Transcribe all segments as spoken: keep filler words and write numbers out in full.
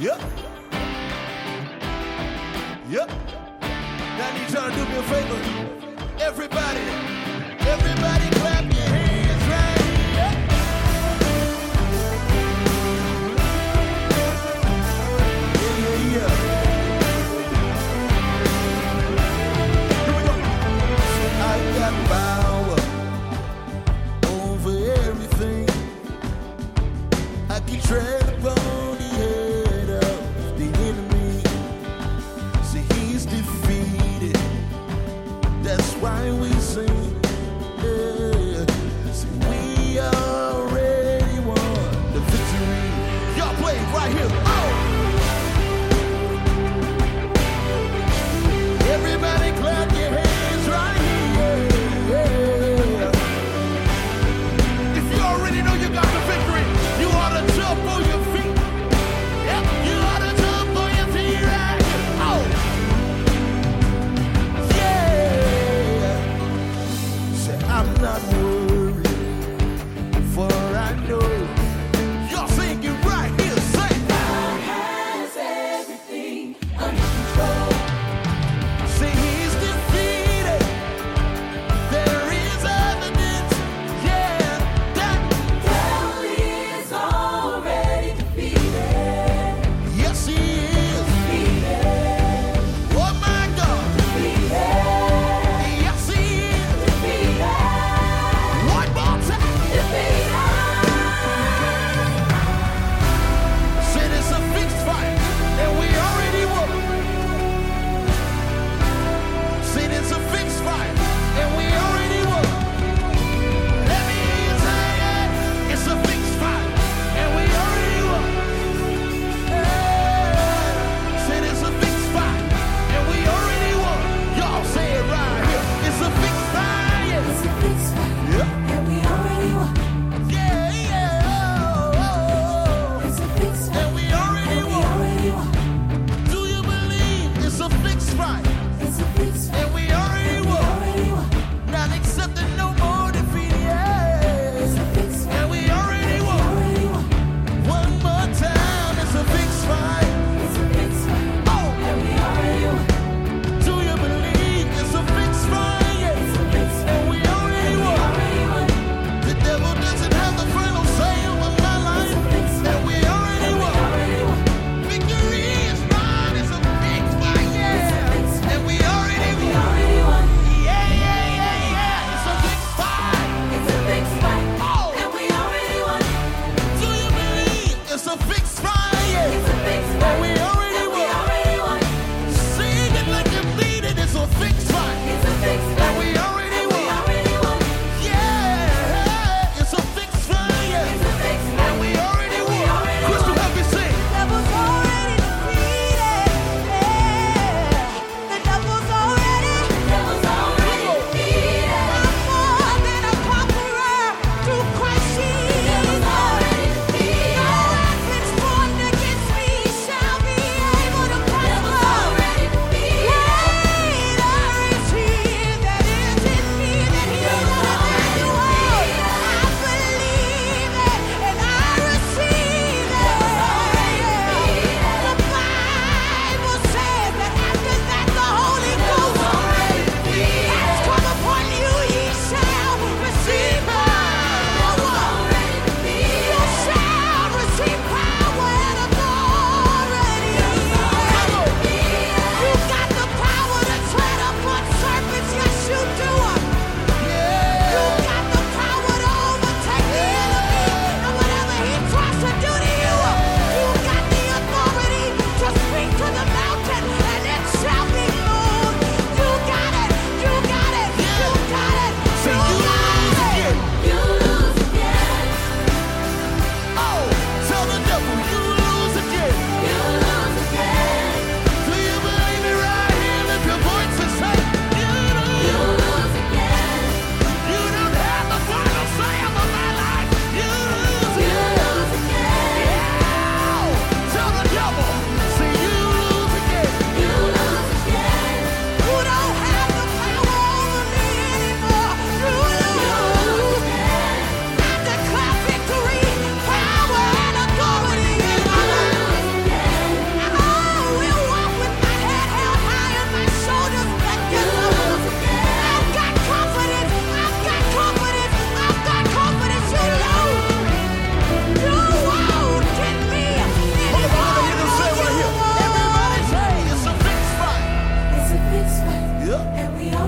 Yep. Yep. Now I need y'all to do me a favor. Everybody, everybody clap your hands right here. Yeah, yeah, yeah. Here we go. I got power over everything. I keep tread upon the head of the enemy. See, he's defeated. That's why we sing. Yeah. See, we already won the victory. Y'all play it right here. Oh! Everybody clap your hands right here. Yeah. If you already know you got the victory, you ought to jump on your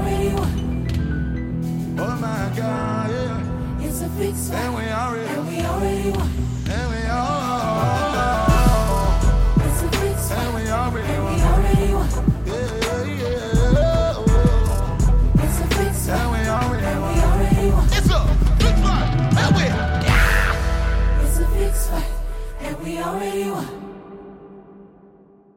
already won. Oh my God, yeah. It's a fixed fight, And we already and we already won.